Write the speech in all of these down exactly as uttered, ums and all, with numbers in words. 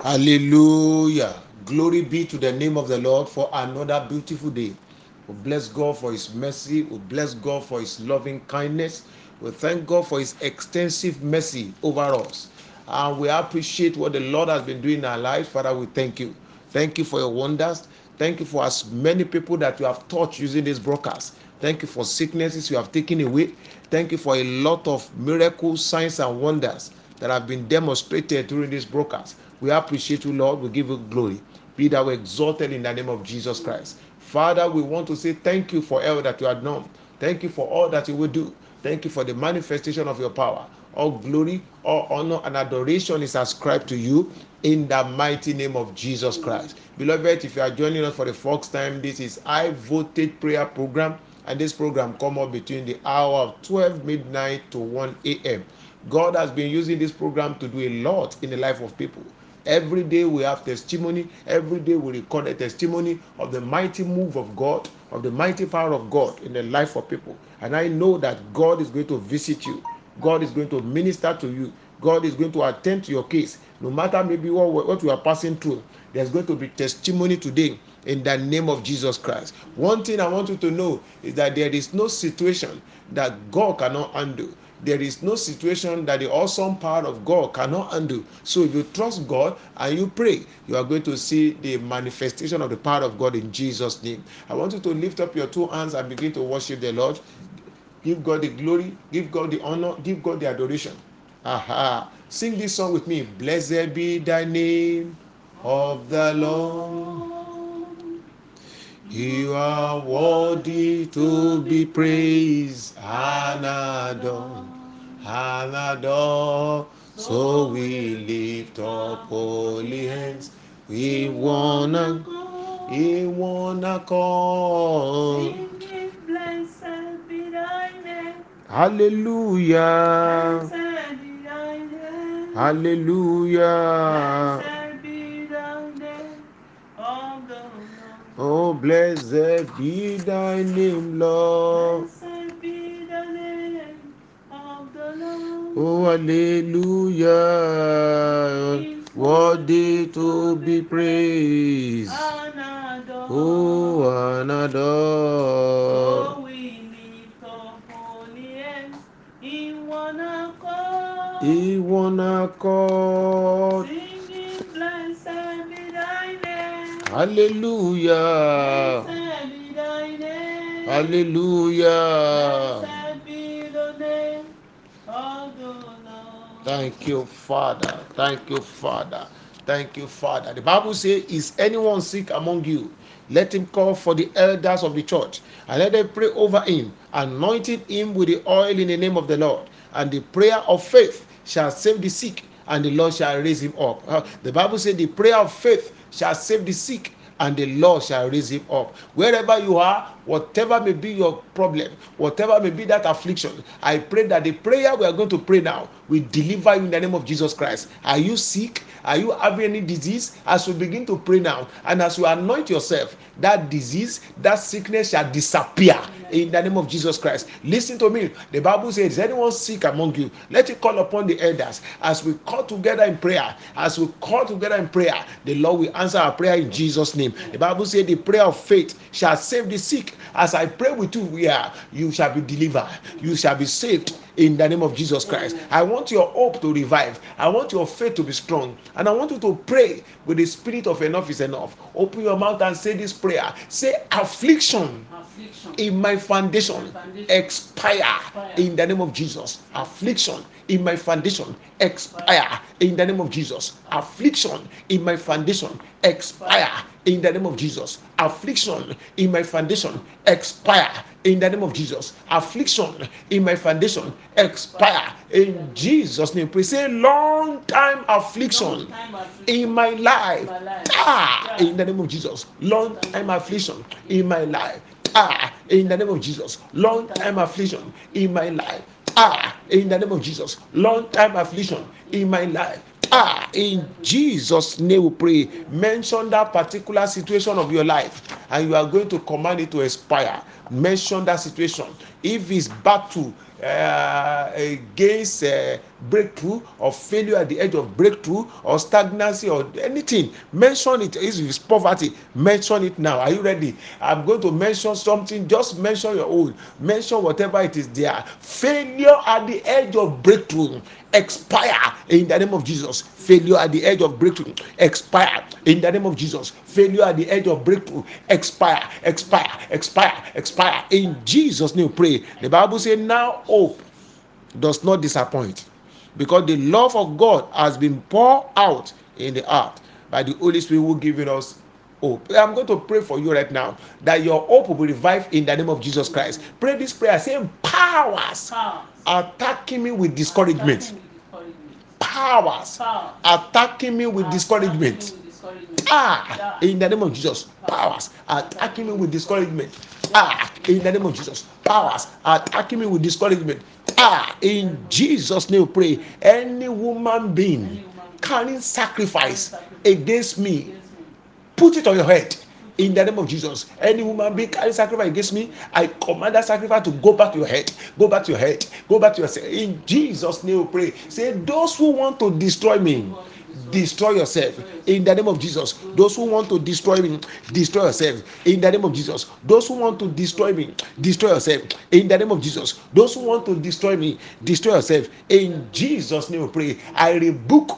Hallelujah. Glory be to the name of the Lord for another beautiful day. We bless God for his mercy. We bless God for his loving kindness. We thank God for his extensive mercy over us. And we appreciate what the Lord has been doing in our lives. Father, we thank you. Thank you for your wonders. Thank you for as many people that you have touched using this broadcast. Thank you for sicknesses you have taken away. Thank you for a lot of miracles, signs, and wonders that have been demonstrated during this broadcast. We appreciate you, Lord. We give you glory. Be thou exalted in the name of Jesus Christ. Father, we want to say thank you for all that you have done. Thank you for all that you will do. Thank you for the manifestation of your power. All glory, all honor, and adoration is ascribed to you in the mighty name of Jesus Christ. Beloved, if you are joining us for the first time, this is I Voted Prayer Program, and this program come up between the hour of twelve midnight to one a.m. God has been using this program to do a lot in the life of people. Every day we have testimony. Every day we record a testimony of the mighty move of God, of the mighty power of God in the life of people. And I know that God is going to visit you. God is going to minister to you. God is going to attend to your case. No matter maybe what, what you are passing through, there's going to be testimony today in the name of Jesus Christ. One thing I want you to know is that there is no situation that God cannot handle. There is no situation that the awesome power of God cannot undo. So if you trust God and you pray, you are going to see the manifestation of the power of God in Jesus' name. I want you to lift up your two hands and begin to worship the Lord. Give God the glory, give God the honor, give God the adoration. Aha. Sing this song with me. Blessed be thy name of the Lord. You are worthy to be praised and adored, and adored. So we lift up holy hands. We wanna, we wanna call. Blessed be thy name. Hallelujah. Blessed be thy name. Hallelujah. Blessed be thy name of the Lord. Oh, blessed be thy name, Lord. Blessed be the name of the Lord. Oh, hallelujah. Is Worthy worthy to to be be praised praised. and adored. Oh, and adored. So we lift up holy hands in one accord, In one accord. singing, Blessed be thy name. Hallelujah. Blessed be thy name. Hallelujah. Blessed be the name of the Lord. Thank you, Father. Thank you, Father. Thank you, Father. The Bible says, Is anyone sick among you? Let him call for the elders of the church and let them pray over him, anointing him with the oil in the name of the Lord. And the prayer of faith shall save the sick, and the Lord shall raise him up. Uh, the Bible says, The prayer of faith shall save the sick, and the Lord shall raise him up. Wherever you are, whatever may be your problem, whatever may be that affliction, I pray that the prayer we are going to pray now will deliver you in the name of Jesus Christ. Are you sick? Are you having any disease? As you begin to pray now, and as you anoint yourself, that disease, that sickness shall disappear in the name of Jesus Christ. Listen to me. The Bible says, Is anyone sick among you? Let it call upon the elders. As we call together in prayer, as we call together in prayer, the Lord will answer our prayer in Jesus' name. The Bible says, The prayer of faith shall save the sick. As I pray with you, we are, you shall be delivered. You shall be saved in the name of Jesus Christ. I want your hope to revive. I want your faith to be strong. And I want you to pray with the spirit of enough is enough. Open your mouth and say this prayer. Say, Affliction Affliction in my foundation foundation expire expire. in the name of Jesus. Affliction in my foundation expire in the name of Jesus. Affliction in my foundation expire in the name of Jesus. Affliction in my foundation expire in the name of Jesus. Affliction in my foundation expire in Jesus' name. Please say long time affliction Long time in affliction my life. in my life. Ah, Yeah. in the name of Jesus. Long time affliction in my life. Ah, in the name of Jesus. Long time affliction in my life. Ah, in the name of Jesus. Long time affliction in my life. Ah, in Jesus' name we pray. Mention that particular situation of your life and you are going to command it to expire. Mention that situation. If it's battle, uh, against uh, breakthrough or failure at the edge of breakthrough or stagnancy or anything, mention it. If it's poverty, mention it now. Are you ready? I'm going to mention something. Just mention your own. Mention whatever it is there. Failure at the edge of breakthrough, expire in the name of Jesus. Failure at the edge of breakthrough, expire in the name of Jesus. Failure at the edge of breakthrough, expire, expire, expire, expire. In Jesus' name, pray. The Bible says, now hope does not disappoint, because the love of God has been poured out in the heart by the Holy Spirit who given us hope. I'm going to pray for you right now that your hope will be revived in the name of Jesus Christ. Pray this prayer saying, powers Powers attacking me with discouragement. attacking with discouragement. Powers Powers attacking me with attacking discouragement. with discouragement. Ah, in the name of Jesus. Powers attacking me with discouragement. Ah, in the name of Jesus. Powers attacking me with discouragement. Ah, in Jesus' name, pray. Any woman being carrying sacrifice against me, put it on your head. In the name of Jesus, any woman being carrying sacrifice against me, I command that sacrifice to go back to your head, go back to your head, go back to yourself. In Jesus' name, we pray. Say, those who want to destroy me, destroy yourself. In the name of Jesus, those who want to destroy me, destroy yourself. In the name of Jesus, those who want to destroy me, destroy yourself. In the name of Jesus, those who want to destroy me, destroy yourself. In Jesus' name, we pray. I rebuke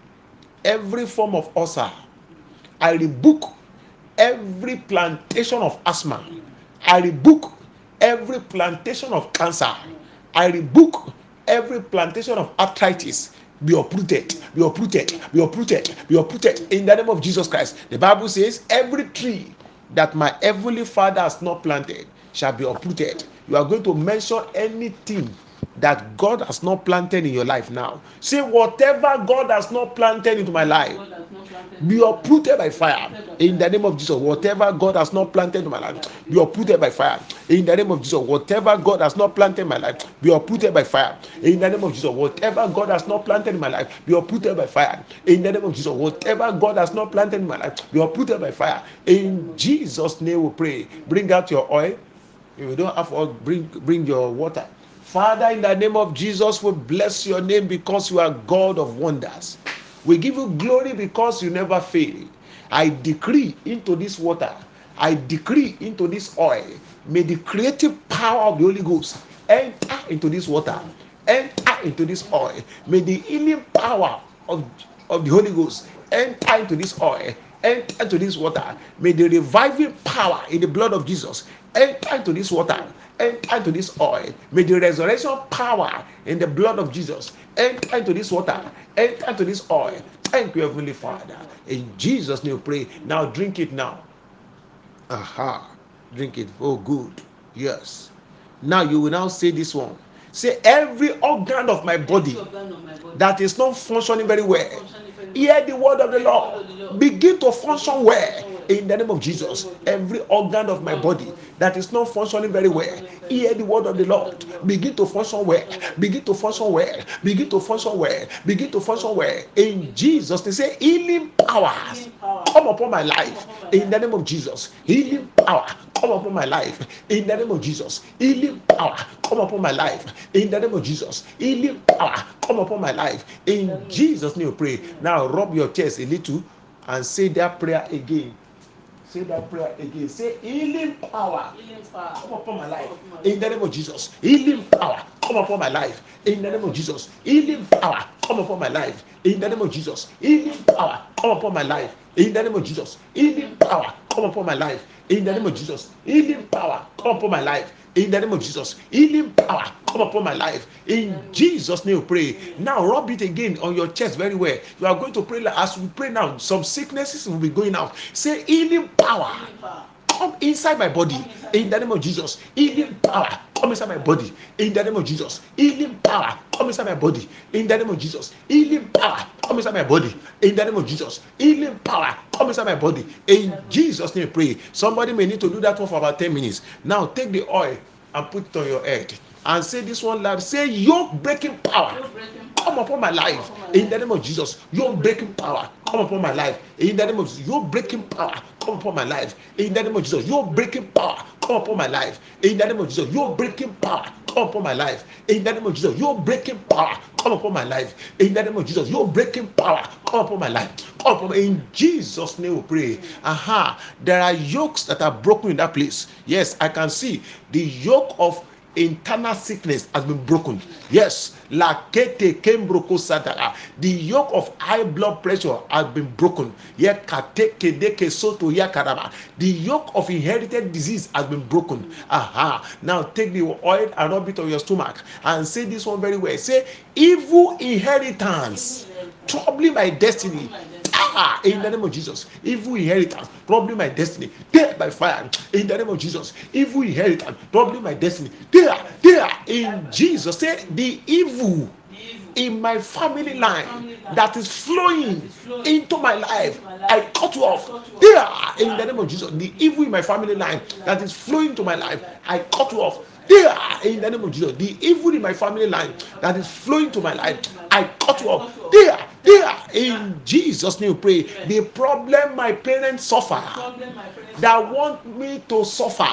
every form of ulcer. I rebuke every plantation of asthma. I rebuke every plantation of cancer. I rebuke every plantation of arthritis. Be uprooted, be uprooted, be uprooted, be uprooted in the name of Jesus Christ. The Bible says, every tree that my heavenly Father has not planted shall be uprooted. You are going to mention anything that God has not planted in your life now. Say, whatever God has not planted into my life, be uprooted by fire in the name of Jesus. Whatever God has not planted in my life, be uprooted by fire in the name of Jesus. Whatever God has not planted in my life, be uprooted by fire in the name of Jesus. Whatever God has not planted in my life, be uprooted by fire in the name of Jesus. Whatever God has not planted in my life, be uprooted by fire in Jesus' name. We pray. Bring out your oil. If you don't have oil, bring bring your water. Father, in the name of Jesus, we bless your name because you are God of wonders. We give you glory because you never fail. I decree into this water, I decree into this oil, may the creative power of the Holy Ghost enter into this water, enter into this oil. May the healing power of, of the Holy Ghost enter into this oil, enter into this water. May the reviving power in the blood of Jesus enter into this water, enter into this oil. May the resurrection power in the blood of Jesus enter into this water, enter into this oil. Thank you, Heavenly Father. In Jesus' name we pray. Now drink it now. Aha. Drink it. Oh, good. Yes. Now you will now say this one. Say, every organ of my body that is not functioning very well, hear the word of the Lord. Begin to function well in the name of Jesus. Every organ of my body that is not functioning very well, hear the word of the Lord. Begin to function well. Begin to function well. Begin to function well. Begin to function well. In Jesus, they say, healing powers come upon my life in the name of Jesus. Healing power come upon my life in the name of Jesus. Healing power come upon my life in the name of Jesus. Healing power come upon my life in Jesus' name. Pray. Now rub your chest a little and say that prayer again. Say that prayer again. Say, healing power come upon my life in the name of Jesus. Healing power come upon my life in the name of Jesus. Healing power come upon my life in the name of Jesus. Healing power come upon my life in the name of Jesus. Healing power come upon my life in the name of Jesus. Healing power come upon my life in the name of Jesus. Healing power come upon my life in Jesus' name. Pray. Now rub it again on your chest very well. You are going to pray as we pray now. Some sicknesses will be going out. Say, healing power come inside my body in the name of Jesus. Healing power come inside my body in the name of Jesus. Healing power come inside my body in the name of Jesus. Healing power come inside my body in the name of Jesus. Healing power come inside my body in Jesus' name. Pray. Somebody may need to do that one for about ten minutes. Now take the oil and put it on your head and say this one loud. Say, yoke breaking power come upon my life in the name of Jesus. Yoke breaking power come upon my life in the name of Jesus. Yoke breaking power come upon my life in the name of Jesus. Yoke breaking power come upon my life in the name of Jesus. Yoke breaking power come upon my life. In the name of Jesus, your breaking power come upon my life. In the name of Jesus, your breaking power come upon my life. Come upon, in Jesus' name we pray. Aha, there are yokes that are broken in that place. Yes, I can see the yoke of internal sickness has been broken. Yes, lakete kembroko sadara. The yoke of high blood pressure has been broken. Yekateke deke soto yakaraba. The yoke of inherited disease has been broken. Aha. Now take the oil and rub it on your stomach and say this one very well. Say, evil inheritance troubling my destiny. Ah, in the name of Jesus, evil inheritance troubling my destiny, there by fire. In the name of Jesus, evil inheritance troubling my destiny, there, there. In Jesus, say the evil in my family line that is flowing into my life, I cut you off. There, in the name of Jesus, the evil in my family line that is flowing into my life, I cut you off. There, in the name of Jesus, the evil in my family line that is flowing to my life, I cut you off. There, there, in Jesus' name, pray. The problem my parents suffer that want me to suffer.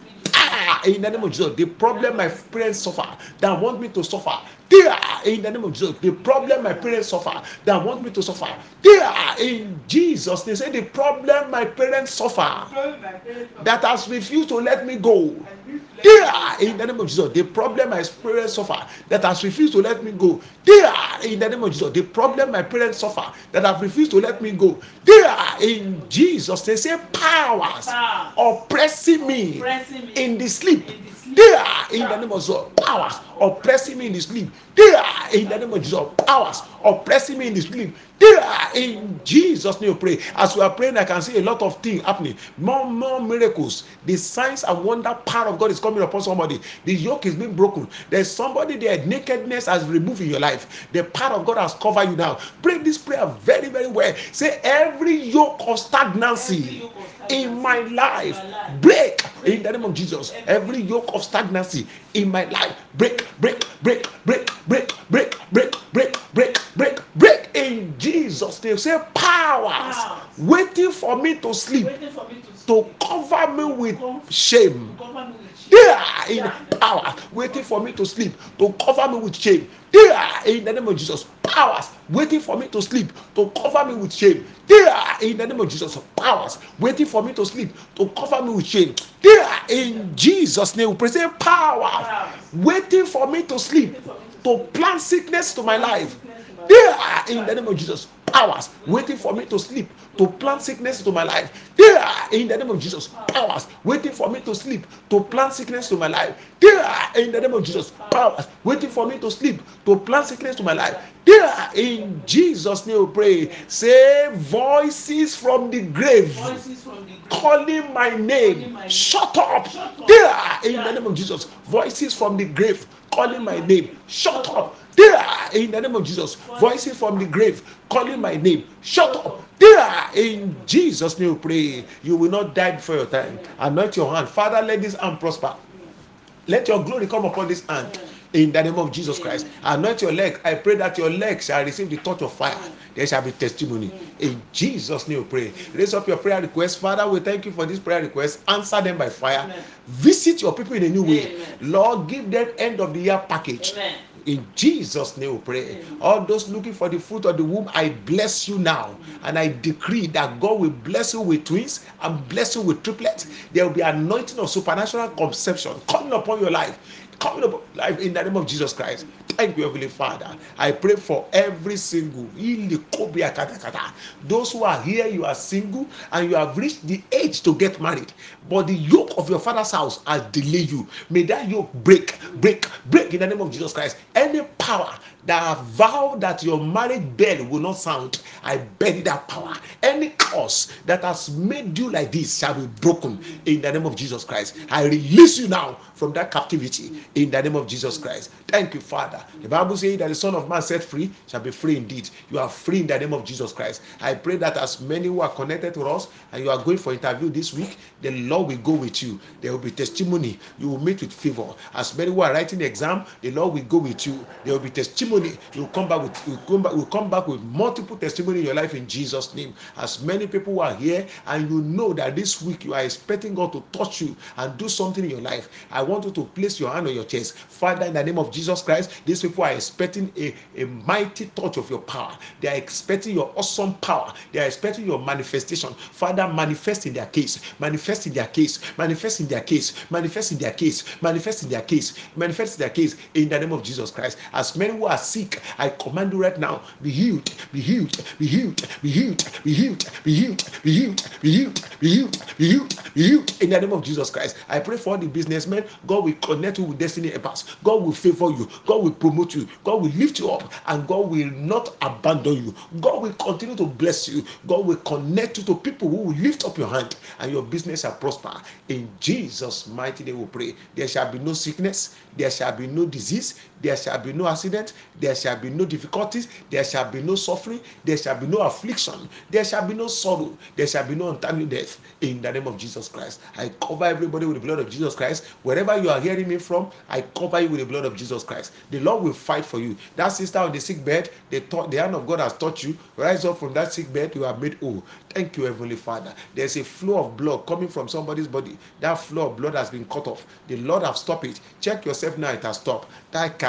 Ah, in the name of Jesus, the problem my parents suffer that want me to suffer. There, in the name of Jesus, the problem my parents suffer that want me to suffer. There, in Jesus, they say the problem my parents suffer that has refused to let me go. There, in the name of Jesus, the problem my parents suffer that has refused to let me go. There, in the name of Jesus, the problem my parents suffer that have refused to let me go. There, in Jesus, they say powers oppressing me in the sleep. There, in the name of Jesus, powers oppressing me in the sleep. There, in the name of Jesus, powers oppressing me in the sleep. There, in Jesus' name, pray. As we are praying, I can see a lot of things happening. More, more miracles. The signs and wonder power of God is coming upon somebody. The yoke is being broken. There's somebody there. Nakedness has removed in your life. The power of God has covered you now. Pray this prayer very, very well. Say, every yoke of stagnancy in my life, break in the name of Jesus. Every yoke of stagnancy in my life, break, break, break, break, break, break, break, break, break, break, break in Jesus' name. Say, powers waiting for me to sleep to cover me with shame. There, in power waiting for me to sleep to cover me with shame. There, in the name of Jesus, powers waiting for me to sleep to cover me with shame. There, in the name of Jesus, powers waiting for me to sleep to cover me with shame. There, in Jesus' name, we pray. Say, powers waiting for me to sleep to plant sickness to my life. There, in the name of Jesus, powers waiting for me to sleep to plant sickness to my life. There, in the name of Jesus, powers waiting for me to sleep to plant sickness to my life. There, in the name of Jesus, powers waiting for me to sleep to plant sickness to my life. There, in Jesus' name, we pray. Say, voices from the grave calling my name, shut up. There, in the name of Jesus, voices from the grave calling my name, shut up. There, in the name of Jesus, voices from the grave calling my name, shut up. There, in Jesus' name, we pray. You will not die before your time. Anoint your hand. Father, let this hand prosper. Let your glory come upon this hand. In the name of Jesus Christ, anoint your leg. I pray that your leg shall receive the touch of fire. There shall be testimony. In Jesus' name, we pray. Raise up your prayer requests. Father, we thank you for this prayer request. Answer them by fire. Amen. Visit your people in a new way. Amen. Lord, give them end of the year package. Amen. In Jesus' name we pray. Amen. All those looking for the fruit of the womb, I bless you now. And I decree that God will bless you with twins and bless you with triplets. There will be anointing of supernatural conception coming upon your life. Coming up life in the name of Jesus Christ. Thank you, Heavenly Father. I pray for every single those who are here, you are single and you have reached the age to get married, but the yoke of your father's house has delayed you. May that yoke break, break, break in the name of Jesus Christ. Any power that have vowed that your marriage bell will not sound, I bury that power. Any curse that has made you like this shall be broken in the name of Jesus Christ. I release you now from that captivity in the name of Jesus Christ. Thank you, Father. The Bible says that the Son of Man set free shall be free indeed. You are free in the name of Jesus Christ. I pray that as many who are connected to us and you are going for interview this week, the Lord will go with you. There will be testimony. You will meet with favor. As many who are writing the exam, the Lord will go with you. There will be testimony testimony. You will come back with you will come back, will come back with multiple testimony in your life in Jesus' name. As many people who are here and you know that this week you are expecting God to touch you and do something in your life, I want you to place your hand on your chest. Father, in the name of Jesus Christ, these people are expecting a, a mighty touch of your power. They are expecting your awesome power. They are expecting your manifestation. Father, manifest in their case, manifest in their case, manifest in their case, manifest in their case, manifest in their case, manifest in their case in the name of Jesus Christ. As many who are sick, I command you right now, be healed, be healed, be healed, be healed, be healed, be healed, be healed, be healed, be healed, be healed, be healed in the name of Jesus Christ. I pray for all the businessmen. God will connect you with destiny helpers. God will favor you. God will promote you. God will lift you up, and God will not abandon you. God will continue to bless you. God will connect you to people who will lift up your hand, and your business shall prosper. In Jesus' mighty name we pray. There shall be no sickness. There shall be no disease. There shall be no accident. There shall be no difficulties. There shall be no suffering. There shall be no affliction. There shall be no sorrow. There shall be no untimely death. In the name of Jesus Christ, I cover everybody with the blood of Jesus Christ. Wherever you are hearing me from, I cover you with the blood of Jesus Christ. The Lord will fight for you. That sister on the sick bed, the, the hand of God has touched you. Rise up from that sick bed. You are made whole. Thank you, Heavenly Father. There's a flow of blood coming from somebody's body. That flow of blood has been cut off. The Lord has stopped it. Check yourself now. It has stopped. Thank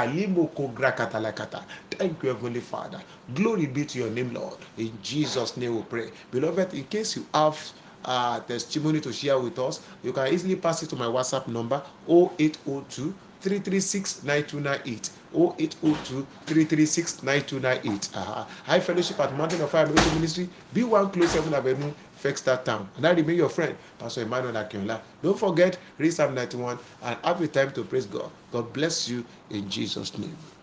you, Heavenly Father. Glory be to your name, Lord. In Jesus' name we pray. Beloved, in case you have uh, testimony to share with us, you can easily pass it to my WhatsApp number zero eight zero two, three three six, nine two nine eight. zero eight zero two, three three six, nine two nine eight. Uh-huh. High Fellowship at Mountain of Fire Ministry, B one Close seven Avenue, Fexter Town. And I remain your friend, Pastor Emmanuel Akinola. Don't forget, read Psalm ninety-one and have a time to praise God. God bless you in Jesus' name.